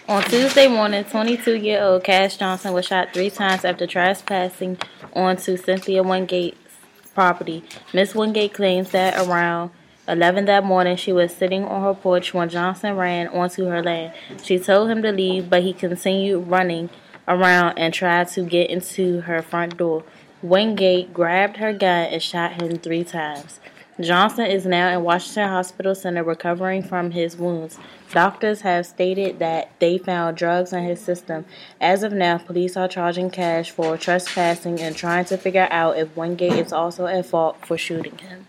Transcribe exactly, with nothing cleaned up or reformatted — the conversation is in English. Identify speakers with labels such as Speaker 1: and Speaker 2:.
Speaker 1: On Tuesday morning, twenty-two-year-old Cash Johnson was shot three times after trespassing onto Cynthia Wingate's property. Miss Wingate claims that around eleven that morning she was sitting on her porch when Johnson ran onto her land. She told him to leave, but he continued running around and tried to get into her front door. Wingate grabbed her gun and shot him three times. Johnson is now in Washington Hospital Center recovering from his wounds. Doctors have stated that they found drugs in his system. As of now, police are charging Cash for trespassing and trying to figure out if Wingate is also at fault for shooting him.